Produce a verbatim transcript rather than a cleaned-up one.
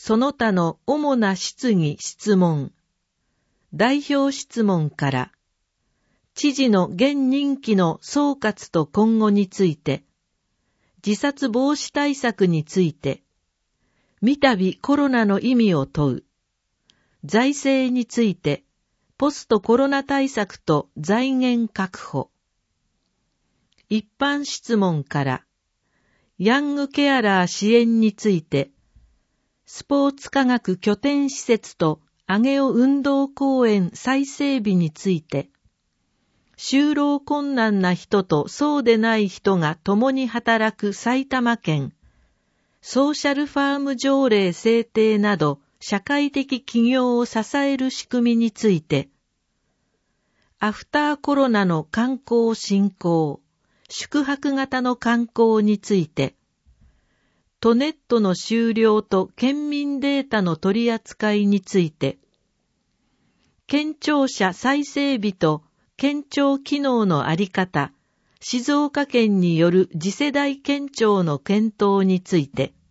その他の主な質疑・質問、代表質問から、知事の現任期の総括と今後について、自殺防止対策について、三度コロナの意味を問う、財政について、ポストコロナ対策と財源確保。一般質問から、ヤングケアラー支援について、スポーツ科学拠点施設と上尾運動公園再整備について、就労困難な人とそうでない人が共に働く埼玉県、ソーシャルファーム条例制定など社会的起業を支える仕組みについて、アフターコロナの観光振興、宿泊型の観光について、都ネットの終了と県民データの取り扱いについて、県庁舎再整備と県庁機能のあり方、静岡県による次世代県庁の検討について、